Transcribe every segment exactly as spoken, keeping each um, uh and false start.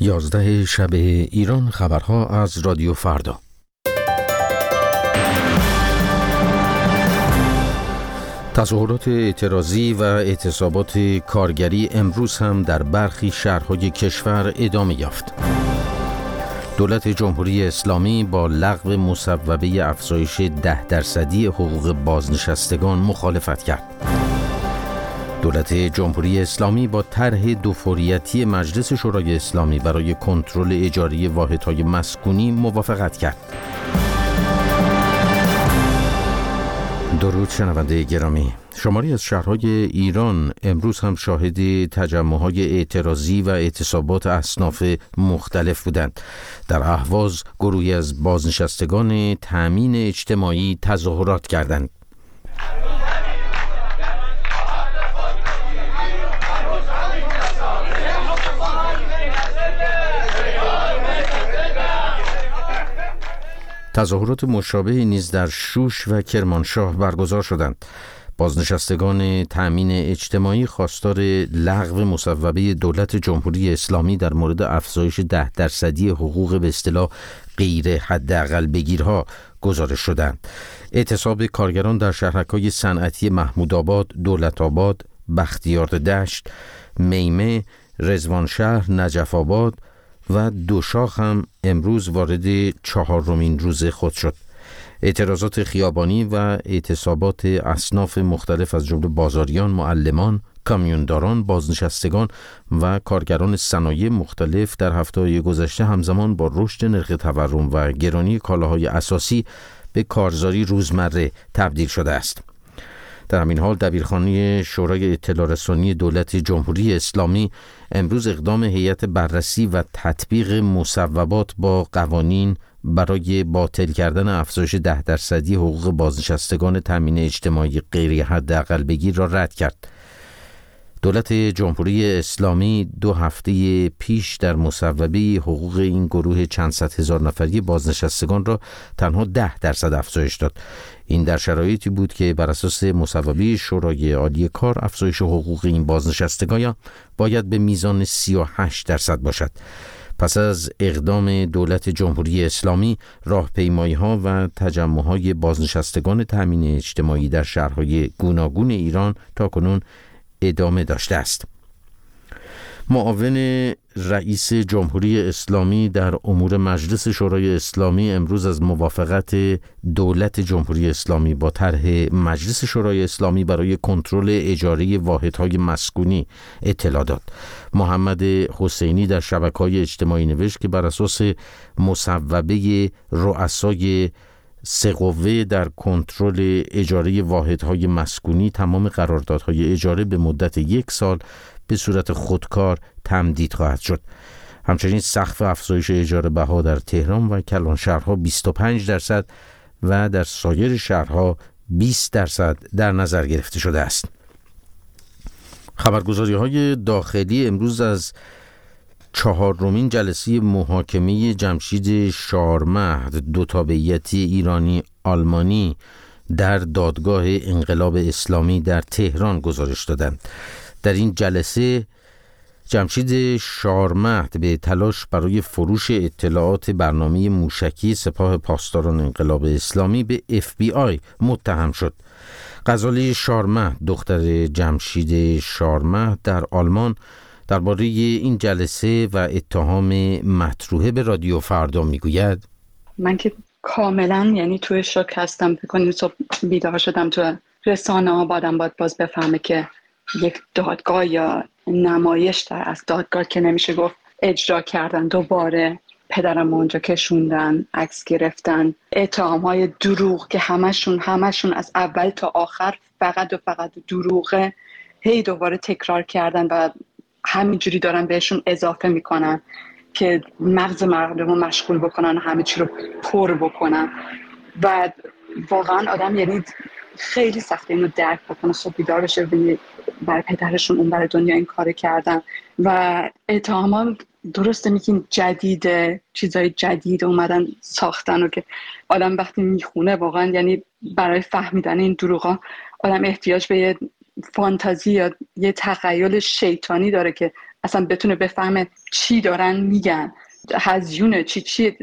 یازده شب ایران، خبرها از رادیو فردا. تظاهرات اعتراضی و اعتصابات کارگری امروز هم در برخی شهرهای کشور ادامه یافت. دولت جمهوری اسلامی با لغو مصوبه افزایش ده درصدی حقوق بازنشستگان مخالفت کرد. دولت جمهوری اسلامی با طرح دوفوریتی مجلس شورای اسلامی برای کنترل اجاری واحدهای مسکونی موافقت کرد. درود شنونده گرامی، شماری از شهرهای ایران امروز هم شاهد تجمع‌های اعتراضی و اعتصابات اصناف مختلف بودند. در اهواز گروهی از بازنشستگان تامین اجتماعی تظاهرات کردند. تظاهرات مشابه نیز در شوش و کرمانشاه برگزار شدند. بازنشستگان تامین اجتماعی خواستار لغو مصوبه دولت جمهوری اسلامی در مورد افزایش ده درصدی حقوق به اصطلاح غیر حداقل بگیرها گزارش شدند. اعتصاب کارگران در شهرک‌های صنعتی محمودآباد، دولت‌آباد، بختیار دشت، میمه، رضوانشهر، نجف آباد و دوشاخ هم امروز وارد چهارمین روز خود شد. اعتراضات خیابانی و اعتصابات اصناف مختلف از جمله بازاریان، معلمان، کامیونداران، بازنشستگان و کارگران صنایع مختلف در هفته‌های گذشته همزمان با رشد نرخ تورم و گرانی کالاهای اساسی به کارزاری روزمره تبدیل شده است. در همین حال دبیرخانه شورای اطلاع رسانی دولت جمهوری اسلامی امروز اقدام هیئت بررسی و تطبیق مصوبات با قوانین برای باطل کردن افزایش ده درصدی حقوق بازنشستگان تامین اجتماعی غیر حداقل بگیر را رد کرد. دولت جمهوری اسلامی دو هفته پیش در مصوبه حقوق این گروه چند صد هزار نفری بازنشستگان را تنها ده درصد افزایش داد. این در شرایطی بود که بر اساس مصوبه شورای عالی کار افزایش حقوق این بازنشستگان باید به میزان سی و هشت درصد باشد. پس از اقدام دولت جمهوری اسلامی، راهپیمایی‌ها و تجمع‌های بازنشستگان تامین اجتماعی در شهرهای گوناگون ایران تاکنون ادامه داشته است. معاون رئیس جمهوری اسلامی در امور مجلس شورای اسلامی امروز از موافقت دولت جمهوری اسلامی با طرح مجلس شورای اسلامی برای کنترل اجاره واحدهای مسکونی اطلاع داد. محمد حسینی در شبکه‌های اجتماعی نوشت که بر اساس مصوبه رؤسای سه قوه در کنترل اجاره واحدهای مسکونی تمام قراردادهای اجاره به مدت یک سال به صورت خودکار تمدید خواهد شد. همچنین سقف افزایش اجاره بها در تهران و کلان شهرها بیست و پنج درصد و در سایر شهرها بیست درصد در نظر گرفته شده است. خبرگزاری‌های داخلی امروز از چهارمین جلسه محاکمه جمشید شارمهد، دو تابعیتی ایرانی آلمانی در دادگاه انقلاب اسلامی در تهران گزارش دادند. در این جلسه جمشید شارمهد به تلاش برای فروش اطلاعات برنامه موشکی سپاه پاسداران انقلاب اسلامی به اف بی آی متهم شد. غزاله شارمهد، دختر جمشید شارمهد در آلمان، درباره این جلسه و اتهام مطروحه به رادیو فردا میگوید: من که کاملا یعنی توی شوک هستم. بکنیم صبح بیدار شدم تو رسانه ها بعدم باید باز بفهمه که یک دادگاه یا نمایش در از دادگاه که نمیشه گفت اجرا کردن، دوباره پدرم اونجا کشوندن، عکس گرفتن، اتهام های دروغ که همشون همشون از اول تا آخر فقط و فقط دروغه، هی دوباره تکرار کردن و همینجوری دارن بهشون اضافه میکنن که مغز مردم رو مشغول بکنن، همه چی رو پر بکنن و واقعا آدم یعنی خیلی سخته اینو درک بکنه. صبح بیدار بشه برای پدرشون اون برای دنیا این کار کردن و اتهام درسته میگین جدیده، چیزای جدید اومدن ساختن و که آدم وقتی میخونه واقعا یعنی برای فهمیدن این دروغا آدم احتیاج به یه فانتزی یا یه تخیل شیطانی داره که اصلا بتونه بفهمه چی دارن میگن، هزیونه چی چی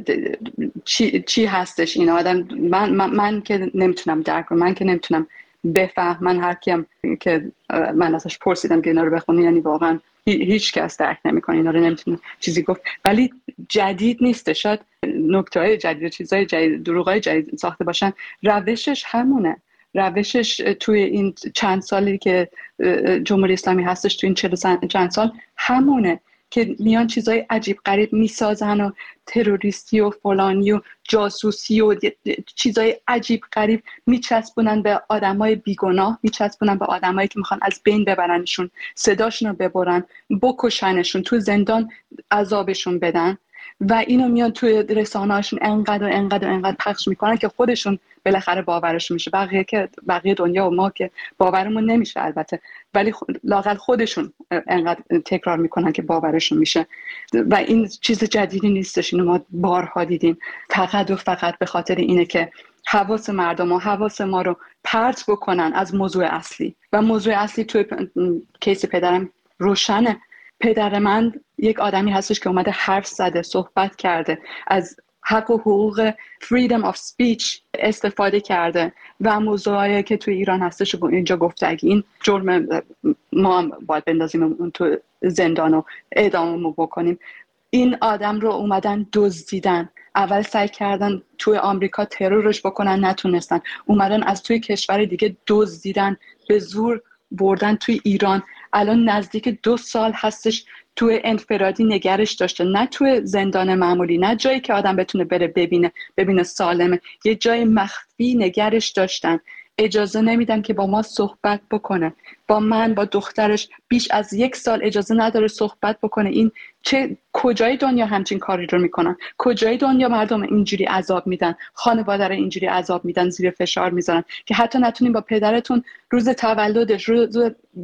چی چی هستش این آدم. من من, من که نمیتونم درک کنم، من که نمیتونم بفهم. من هر کیم که من ازش پرسیدم که اینا رو بخونه، یعنی واقعا هیچ کس درک نمیکنه اینا رو، نمیتونه چیزی گفت. ولی جدید نیست، شاید نکته‌های جدید، چیزای جدید، دروغای جدید ساخته باشن، روشش همونه. روشش توی این چند سالی که جمهوری اسلامی هستش، توی این چهل چند سال همونه که میان چیزای عجیب غریب میسازن و تروریستی و فلانی و جاسوسی و چیزای عجیب غریب میچسبونن به آدمای بیگناه، میچسبونن به آدمایی که میخوان از بین ببرنشون، صداشون رو ببرن، بکشنشون، تو زندان عذابشون بدن و اینو میان توی رسانه‌هاشون انقدر و انقدر و انقدر پخش میکنن که خودشون بالاخره باورشون میشه. بقیه که بقیه دنیا و ما که باورمون نمیشه البته، ولی لااقل خودشون انقدر تکرار میکنن که باورشون میشه. و این چیز جدیدی نیستش، اینو ما بارها دیدیم. فقط و فقط به خاطر اینه که حواس مردم و حواس ما رو پرت بکنن از موضوع اصلی. و موضوع اصلی توی کیس پدرم روشنه. پدر من یک آدمی هستش که اومده حرف زده، صحبت کرده، از حق و حقوق freedom of speech استفاده کرده و موضوعی که توی ایران هستش رو اینجا گفته. اگه این جرم ما هم باید بندازیم اون تو زندان و اعداممو بکنیم. این آدم رو اومدن دزدیدن. اول سعی کردن توی آمریکا ترورش بکنن، نتونستن. اومدن از توی کشور دیگه دزدیدن، به زور بردن توی ایران. الان نزدیک دو سال هستش توی انفرادی نگرش داشته، نه توی زندان معمولی، نه جایی که آدم بتونه بره ببینه ببینه سالمه، یه جای مخفی نگرش داشتن. اجازه نمیدن که با ما صحبت بکنه. با من، با دخترش بیش از یک سال اجازه نداره صحبت بکنه. این چه کجای دنیا همچین کاری رو میکنن؟ کجای دنیا مردم اینجوری عذاب میدن، خانواده رو اینجوری عذاب میدن، زیر فشار میذارن که حتی نتونین با پدرتون روز تولدش، روز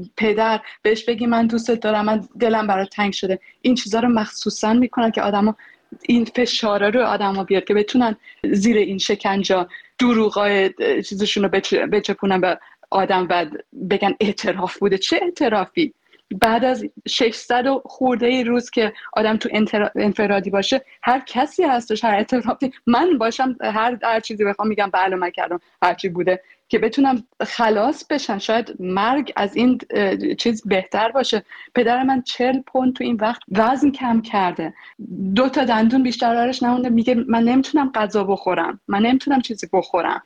پدر بهش بگی من دوستت دارم، من دلم برات تنگ شده. این چیزا رو مخصوصا میکنن که آدما این فشار رو آدما بیاد که بتونن زیر این شکنجه دروغای چیزشون رو بچپونن به آدم و بگن اعتراف بوده. چه اعترافی؟ بعد از ششصد و خورده روز که آدم تو انفرادی باشه، هر کسی هستش، هر اعترافی من باشم، هر هر چیزی بخوام میگم بله من کردم، هر چی بوده، که بتونم خلاص بشن. شاید مرگ از این چیز بهتر باشه. پدر من چهل پوند تو این وقت وزن کم کرده، دو تا دندون بیشتر برش نمونده. میگه من نمیتونم غذا بخورم، من نمیتونم چیزی بخورم.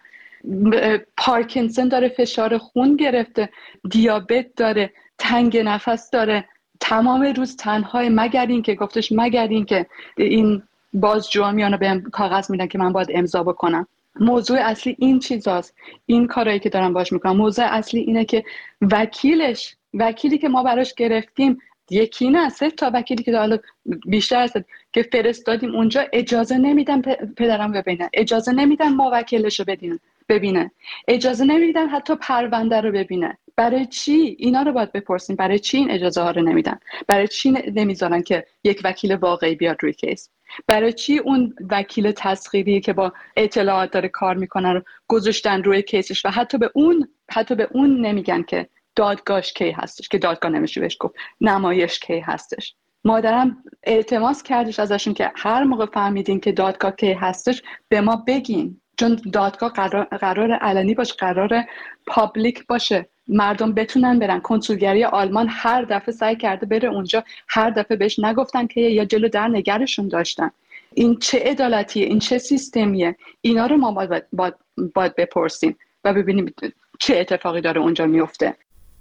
پارکینسون داره، فشار خون گرفته، دیابت داره، تنگ نفس داره، تمام روز تنهای، مگر این که گفتش مگر این که این بازجوها میانو بهم کاغذ میدن که من باید امضا بکنم. موضوع اصلی این چیزاست، این کارهایی که دارم باش میکنم. موضوع اصلی اینه که وکیلش، وکیلی که ما براش گرفتیم، یکی نه سه تا وکیلی که حالا بیشتر هست که فرستادیم اونجا، اجازه نمیدن پدرم ببینه، اجازه نمیدن ما وکیلش رو بدین ببینه، اجازه نمیدن حتی پرونده رو ببینه. برای چی؟ اینا رو باید بپرسیم. برای چی این اجازه ها رو نمیدن؟ برای چی نمیذارن که یک وکیل واقعی بیاد روی کیس؟ برای چی اون وکیل تسخیری که با اطلاعات داره کار میکنه رو گذاشتن روی کیسش و حتی به اون حتی به اون نمیگن که دادگاهش کی هستش، که دادگاه نمیشه بهش گفت، نمایش کی هستش. مادرم التماس کردش ازشون که هر موقع فهمیدین که دادگاه کی هستش به ما بگین، چون دادگاه قرار قرار علنی باشه، قرار پابلیک باشه، مردم بتونن برن. کنسولگری آلمان هر دفعه سعی کرده بره اونجا، هر دفعه بهش نگفتن که یا جلو در نگرشون داشتن. این چه عدالتیه؟ این چه سیستمیه؟ اینا رو ما باید, باید, باید بپرسیم و ببینیم چه اتفاقی داره اونجا میفته.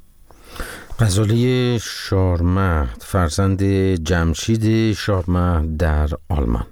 غزاله شارمهد، فرزند جمشید شارمهد در آلمان.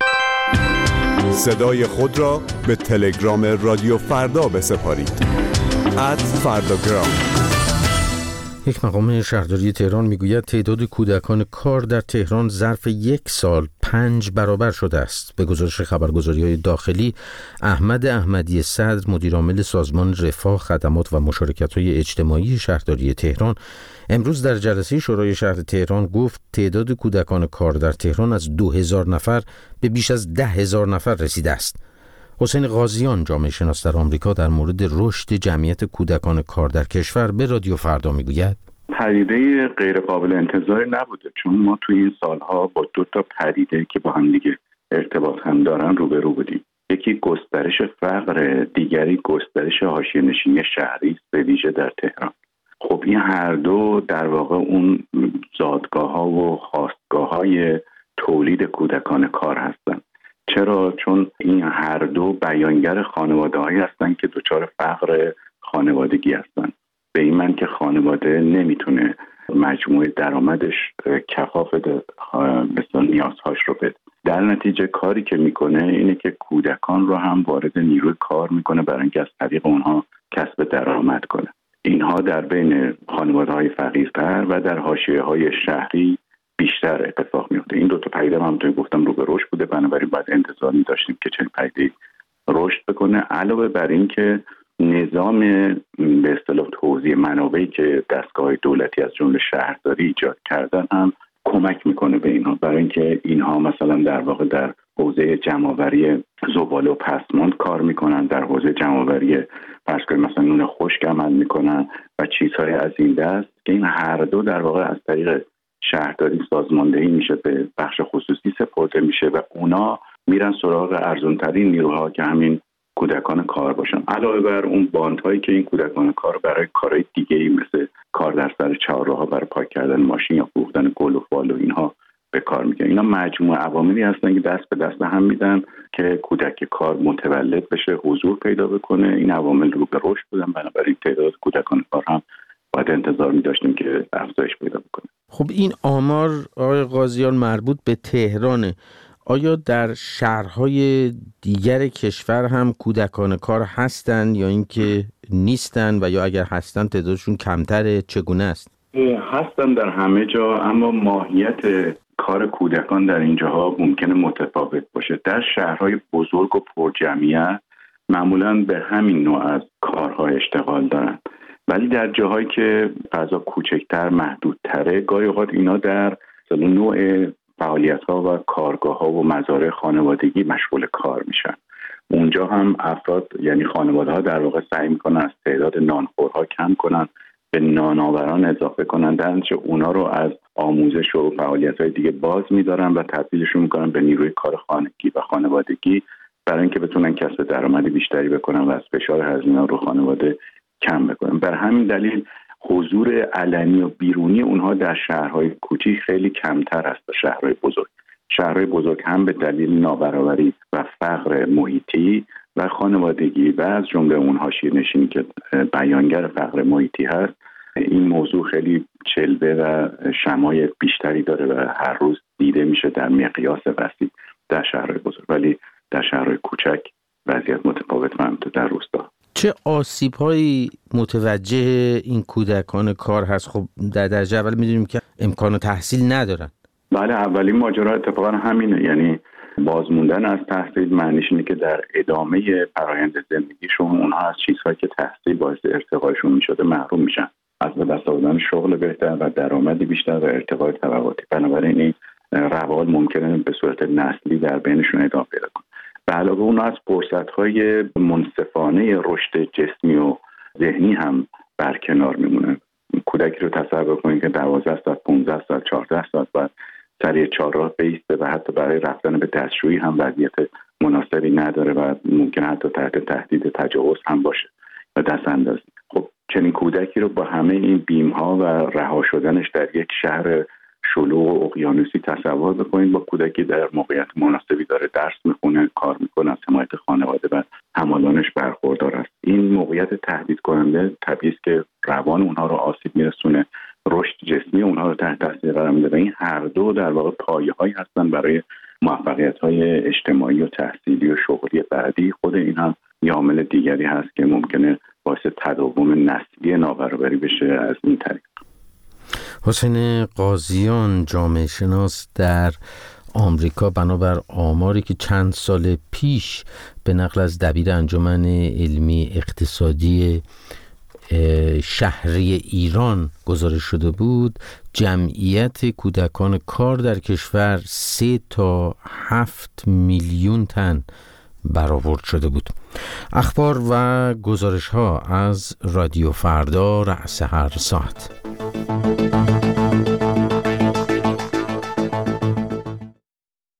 صدای خود را به تلگرام رادیو فردا بسپارید. ات فرداگرام. یک مقام شهرداری تهران میگوید تعداد کودکان کار در تهران ظرف یک سال پنج برابر شده است. به گزارش خبرگزاری‌های داخلی، احمد احمدی صدر، مدیرعامل سازمان رفاه، خدمات و مشارکت‌های اجتماعی شهرداری تهران، امروز در جلسه شورای شهر تهران گفت تعداد کودکان کار در تهران از دو هزار نفر به بیش از ده هزار نفر رسیده است. حسین قاضیان، جامعه شناس در آمریکا، در مورد رشد جمعیت کودکان کار در کشور به رادیو فردا میگوید: پدیده غیر قابل انتظاری نبوده، چون ما توی این سالها با دو تا پدیده که با هم دیگه ارتباط هم دارن روبرو بودیم. یکی گسترش فقر، دیگری گسترش حاشیه‌نشینی شهری است، به ویژه در تهران. خب این هر دو در واقع اون زادگاه‌ها و خاستگاه‌های تولید کودکان کار هستند. چرا؟ چون این هر دو بیانگر خانواده‌هایی هستند که دچار فقر خانوادگی هستند. به این معنی که خانواده نمیتونه مجموع درآمدش کفاف مثلا نیازهاش رو بده. در نتیجه کاری که میکنه اینه که کودکان رو هم وارد نیروی کار میکنه برای اینکه از طریق اونها کسب درآمد کنه. اینها در بین خانواده‌های فقیرتر و در حاشیه‌های شهری بیشتر اتفاق میفته. این دو تا پدیده هم همونطور گفتم رو به رشد بوده، بنابراین باید انتظار می‌داشتیم که چنین پدیده رشد بکنه. علاوه بر این که نظام به اصطلاح توزیع منابعی که دستگاه دولتی از جمله شهرداری ایجاد کردن هم کمک میکنه به اینها، برای اینکه اینها مثلا در واقع در حوزه جمع‌آوری زباله و پسماند کار میکنن، در حوزه جمع‌آوری فرض کنید مثلا نون خشک عمل میکنن و چیزهای از این دست که این هر دو در واقع از طریق شهرداری سازماندهی میشه، به بخش خصوصی سپرده میشه و اونا میرن سراغ ارزانترین نیروها که همین کودکان کار باشن. علاوه بر اون باندهایی که این کودکان کار برای کارهای دیگه‌ای مثل کار در سر چهارراه‌ها برای پاک کردن ماشین یا فروختن گل و فال و اینها به کار میگیرن. اینا مجموعه عواملی هستن که دست به دست هم میدن که کودک کار متولد بشه، حضور پیدا بکنه. این عوامل رو به رشد بودن، بنابراین تعداد کودکان کار هم باید انتظار می‌داشتیم که افزایش پیدا بکنه. خب این آمار آقای قاضیان مربوط به تهرانه. آیا در شهرهای دیگر کشور هم کودکان کار هستن یا اینکه نیستن و یا اگر هستن تعدادشون کمتره؟ چگونه است؟ هستن در همه جا، اما ماهیت کار کودکان در اینجاها ممکنه متفاوت باشه. در شهرهای بزرگ و پرجمعیت معمولاً به همین نوع از کارها اشتغال دارن، ولی در جاهایی که فضا کوچکتر، محدودتره، گاهی اوقات اینا در نوع فعالیت‌ها و کارگاه‌ها و مزارع خانوادگی مشغول کار میشن. اونجا هم افراد یعنی خانواده‌ها در واقع سعی میکنن از تعداد نانخورها کم کنن، به نانآوران اضافه کنن، در نتیجه اونا رو از آموزش و فعالیت‌های دیگه باز می‌دارن و تبدیلشون می‌کنن به نیروی کار خانگی و خانوادگی برای اینکه بتونن کسب درآمد بیشتری بکنن و از فشار هزینه رو خانواده کم بکنن. بر همین دلیل حضور علنی و بیرونی اونها در شهرهای کوچیک خیلی کمتر است تا شهرهای بزرگ. شهرهای بزرگ هم به دلیل نابرابری و فقر محیطی و خانوادگی و از جمله اون حاشیه‌نشینی که بیانگر فقر محیطی هست، این موضوع خیلی جلوه و شمای بیشتری داره و هر روز دیده میشه در مقیاس وسیع در شهرهای بزرگ، ولی در شهرهای کوچک وضعیت متفاوت همونطور در روستا. چه آسیب‌هایی متوجه این کودکان کار هست؟ خب در درجه اول می‌دونیم که امکان تحصیل ندارن. بله، اولین ماجرا اتفاقا همینه، یعنی بازموندن از تحصیل معنیش اینه که در ادامه فرآیند زندگیشون اونها از چیزهایی که تحصیل باعث ارتقایشون می‌شده محروم میشن، از به دست آوردن شغل بهتر و درآمدی بیشتر و ارتقای طبقاتی. بنابراین این روال ممکنه به صورت نسلی در بینشون ادامه پیدا کنه. به علاوه اون از فرصت‌های منصفانه رشد جسمی و ذهنی هم برکنار میمونه. کودکی رو تصور کنید که دوازده ساعت، پانزده ساعت، چهارده ساعت بعد سر چهارراه بیسته و حتی برای رفتن به دستشویی هم وضعیت مناسبی نداره و ممکن حتی تحت تهدید تجاوز هم باشه و دست اندازی. خب چنین کودکی رو با همه این بیم‌ها و رها شدنش در یک شهر شلوغ و اقیانوسی تصور بکنید، با کودکی در موقعیت مناسبی داره درس میخونه، کار میکنه، از حمایت خانواده و همالانش برخوردار است. این موقعیت تهدید کننده طبیعی است که روان اونها رو آسیب میرسونه، رشد جسمی اونها رو تحت تاثیر قرار میده و این هر دو در واقع پایه‌هایی هستن برای موفقیت‌های اجتماعی و تحصیلی و شغلی بعدی. خود این هم یه عامل دیگری هست که ممکنه باعث تداوم نسلی نابرابری بشه از این طریق. حسین قاضیان، جامعه شناس در آمریکا، بنابر آماری که چند سال پیش به نقل از دبیر انجمن علمی اقتصادی شهری ایران گزارش شده بود، جمعیت کودکان کار در کشور سه تا هفت میلیون تن برآورد شده بود. اخبار و گزارش ها از رادیو فردا رأس هر ساعت.